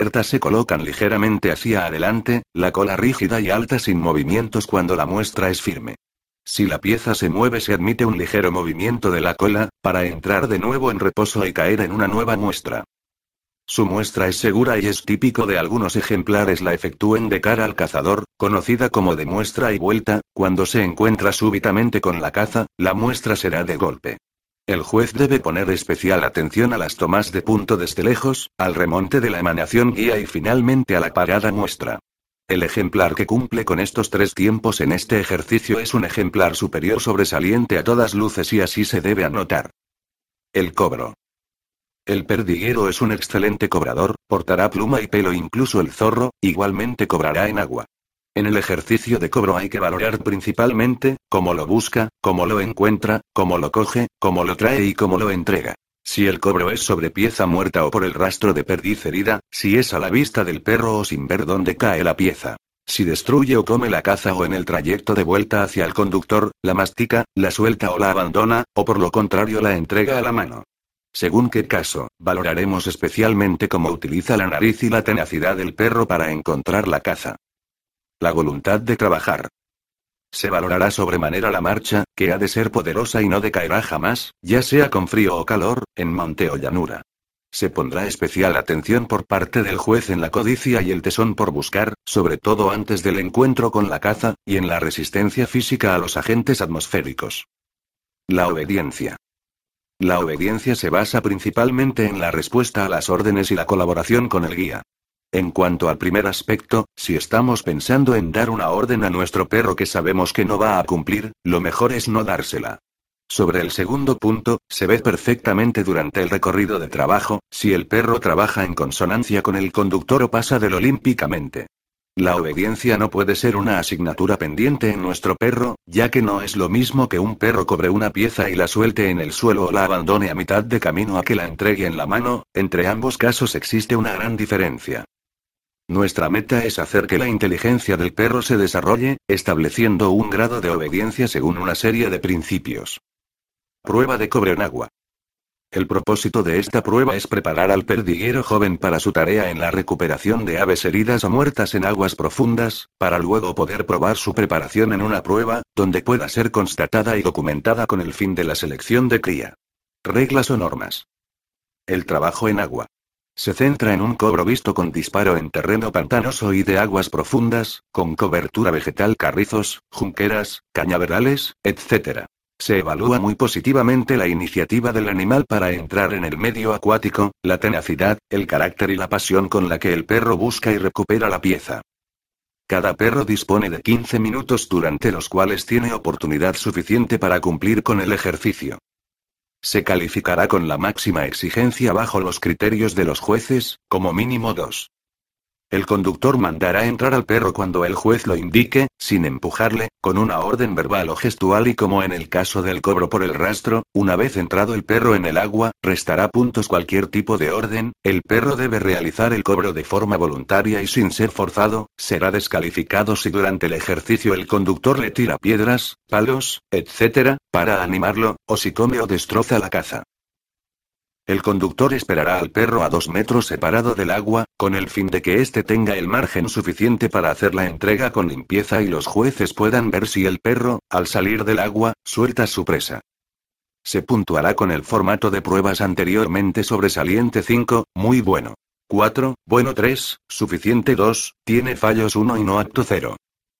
Alertas se colocan ligeramente hacia adelante, la cola rígida y alta sin movimientos cuando la muestra es firme. Si la pieza se mueve se admite un ligero movimiento de la cola, para entrar de nuevo en reposo y caer en una nueva muestra. Su muestra es segura y es típico de algunos ejemplares la efectúen de cara al cazador, conocida como de muestra y vuelta, cuando se encuentra súbitamente con la caza, la muestra será de golpe. El juez debe poner especial atención a las tomas de punto desde lejos, al remonte de la emanación guía y finalmente a la parada muestra. El ejemplar que cumple con estos tres tiempos en este ejercicio es un ejemplar superior sobresaliente a todas luces y así se debe anotar. El cobro. El perdiguero es un excelente cobrador, portará pluma y pelo, incluso el zorro, igualmente cobrará en agua. En el ejercicio de cobro hay que valorar principalmente, cómo lo busca, cómo lo encuentra, cómo lo coge, cómo lo trae y cómo lo entrega. Si el cobro es sobre pieza muerta o por el rastro de perdiz herida, si es a la vista del perro o sin ver dónde cae la pieza. Si destruye o come la caza o en el trayecto de vuelta hacia el conductor, la mastica, la suelta o la abandona, o por lo contrario la entrega a la mano. Según qué caso, valoraremos especialmente cómo utiliza la nariz y la tenacidad del perro para encontrar la caza. La voluntad de trabajar. Se valorará sobremanera la marcha, que ha de ser poderosa y no decaerá jamás, ya sea con frío o calor, en monte o llanura. Se pondrá especial atención por parte del juez en la codicia y el tesón por buscar, sobre todo antes del encuentro con la caza, y en la resistencia física a los agentes atmosféricos. La obediencia. La obediencia se basa principalmente en la respuesta a las órdenes y la colaboración con el guía. En cuanto al primer aspecto, si estamos pensando en dar una orden a nuestro perro que sabemos que no va a cumplir, lo mejor es no dársela. Sobre el segundo punto, se ve perfectamente durante el recorrido de trabajo, si el perro trabaja en consonancia con el conductor o pasa del olímpicamente. La obediencia no puede ser una asignatura pendiente en nuestro perro, ya que no es lo mismo que un perro cobre una pieza y la suelte en el suelo o la abandone a mitad de camino a que la entregue en la mano, entre ambos casos existe una gran diferencia. Nuestra meta es hacer que la inteligencia del perro se desarrolle, estableciendo un grado de obediencia según una serie de principios. Prueba de cobre en agua. El propósito de esta prueba es preparar al perdiguero joven para su tarea en la recuperación de aves heridas o muertas en aguas profundas, para luego poder probar su preparación en una prueba, donde pueda ser constatada y documentada con el fin de la selección de cría. Reglas o normas. El trabajo en agua. Se centra en un cobro visto con disparo en terreno pantanoso y de aguas profundas, con cobertura vegetal, carrizos, junqueras, cañaverales, etc. Se evalúa muy positivamente la iniciativa del animal para entrar en el medio acuático, la tenacidad, el carácter y la pasión con la que el perro busca y recupera la pieza. Cada perro dispone de 15 minutos durante los cuales tiene oportunidad suficiente para cumplir con el ejercicio. Se calificará con la máxima exigencia bajo los criterios de los jueces, como mínimo 2. El conductor mandará entrar al perro cuando el juez lo indique, sin empujarle, con una orden verbal o gestual y como en el caso del cobro por el rastro, una vez entrado el perro en el agua, restará puntos cualquier tipo de orden, el perro debe realizar el cobro de forma voluntaria y sin ser forzado, será descalificado si durante el ejercicio el conductor le tira piedras, palos, etc., para animarlo, o si come o destroza la caza. El conductor esperará al perro a 2 metros separado del agua, con el fin de que éste tenga el margen suficiente para hacer la entrega con limpieza y los jueces puedan ver si el perro, al salir del agua, suelta su presa. Se puntuará con el formato de pruebas anteriormente sobresaliente 5, muy bueno. 4, bueno 3, suficiente 2, tiene fallos 1 y no apto 0.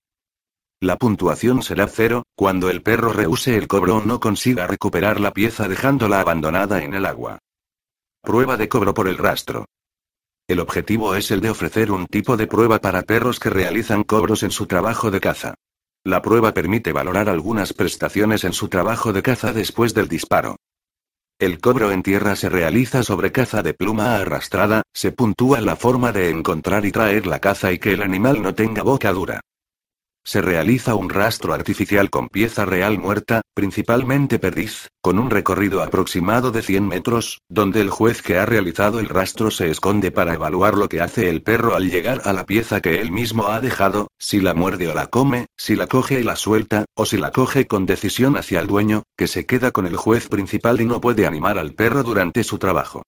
La puntuación será 0, cuando el perro rehúse el cobro o no consiga recuperar la pieza dejándola abandonada en el agua. Prueba de cobro por el rastro. El objetivo es el de ofrecer un tipo de prueba para perros que realizan cobros en su trabajo de caza. La prueba permite valorar algunas prestaciones en su trabajo de caza después del disparo. El cobro en tierra se realiza sobre caza de pluma arrastrada, se puntúa la forma de encontrar y traer la caza y que el animal no tenga boca dura. Se realiza un rastro artificial con pieza real muerta, principalmente perdiz, con un recorrido aproximado de 100 metros, donde el juez que ha realizado el rastro se esconde para evaluar lo que hace el perro al llegar a la pieza que él mismo ha dejado, si la muerde o la come, si la coge y la suelta, o si la coge con decisión hacia el dueño, que se queda con el juez principal y no puede animar al perro durante su trabajo.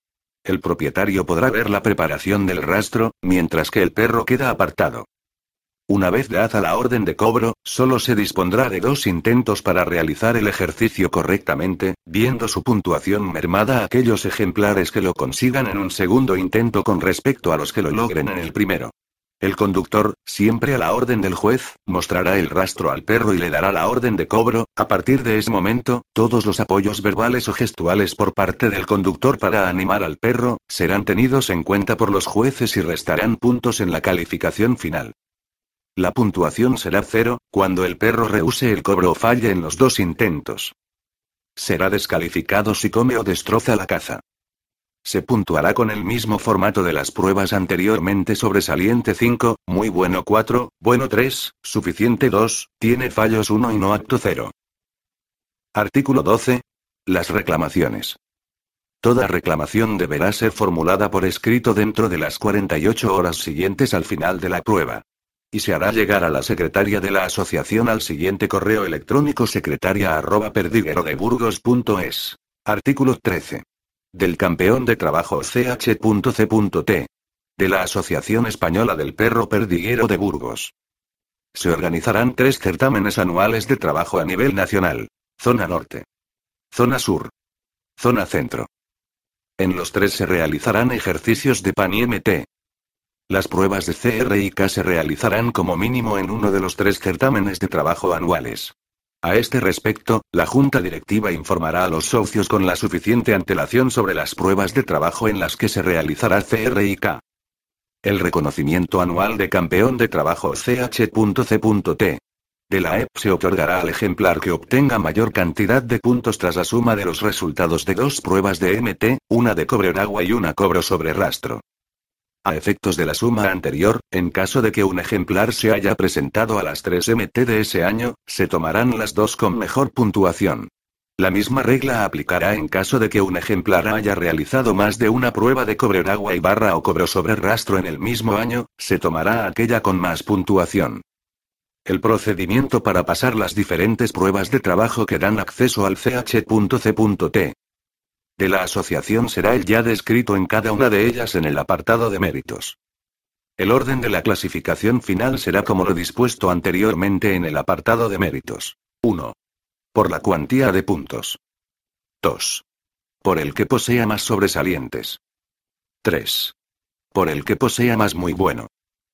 El propietario podrá ver la preparación del rastro, mientras que el perro queda apartado. Una vez dada la orden de cobro, solo se dispondrá de 2 intentos para realizar el ejercicio correctamente, viendo su puntuación mermada a aquellos ejemplares que lo consigan en un segundo intento con respecto a los que lo logren en el primero. El conductor, siempre a la orden del juez, mostrará el rastro al perro y le dará la orden de cobro. A partir de ese momento, todos los apoyos verbales o gestuales por parte del conductor para animar al perro, serán tenidos en cuenta por los jueces y restarán puntos en la calificación final. La puntuación será 0, cuando el perro rehúse el cobro o falle en los 2 intentos. Será descalificado si come o destroza la caza. Se puntuará con el mismo formato de las pruebas anteriormente: sobresaliente 5, muy bueno 4, bueno 3, suficiente 2, tiene fallos 1 y no apto 0. Artículo 12. Las reclamaciones. Toda reclamación deberá ser formulada por escrito dentro de las 48 horas siguientes al final de la prueba. Y se hará llegar a la secretaria de la asociación al siguiente correo electrónico: secretaria@perdiguerodeburgos.es. Artículo 13. Del campeón de trabajo CH.C.T. De la Asociación Española del Perro Perdiguero de Burgos. Se organizarán 3 certámenes anuales de trabajo a nivel nacional. Zona Norte. Zona Sur. Zona Centro. En los 3 se realizarán ejercicios de PAN y MT. Las pruebas de CR y K se realizarán como mínimo en uno de los 3 certámenes de trabajo anuales. A este respecto, la Junta Directiva informará a los socios con la suficiente antelación sobre las pruebas de trabajo en las que se realizará CR y K. El reconocimiento anual de campeón de trabajo CH.C.T. de la EP se otorgará al ejemplar que obtenga mayor cantidad de puntos tras la suma de los resultados de 2 pruebas de MT, una de cobro en agua y una cobro sobre rastro. A efectos de la suma anterior, en caso de que un ejemplar se haya presentado a las 3 MT de ese año, se tomarán las 2 con mejor puntuación. La misma regla aplicará en caso de que un ejemplar haya realizado más de una prueba de cobro en agua y barra o cobro sobre rastro en el mismo año, se tomará aquella con más puntuación. El procedimiento para pasar las diferentes pruebas de trabajo que dan acceso al CH.C.T. de la asociación será el ya descrito en cada una de ellas en el apartado de méritos. El orden de la clasificación final será como lo dispuesto anteriormente en el apartado de méritos. 1. Por la cuantía de puntos. 2. Por el que posea más sobresalientes. 3. Por el que posea más muy bueno.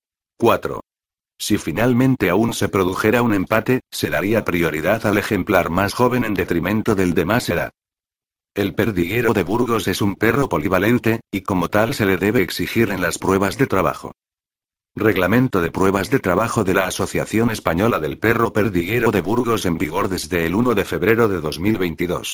4. Si finalmente aún se produjera un empate, se daría prioridad al ejemplar más joven en detrimento del de más edad. El perdiguero de Burgos es un perro polivalente, y como tal se le debe exigir en las pruebas de trabajo. Reglamento de pruebas de trabajo de la Asociación Española del Perro Perdiguero de Burgos, en vigor desde el 1 de febrero de 2022.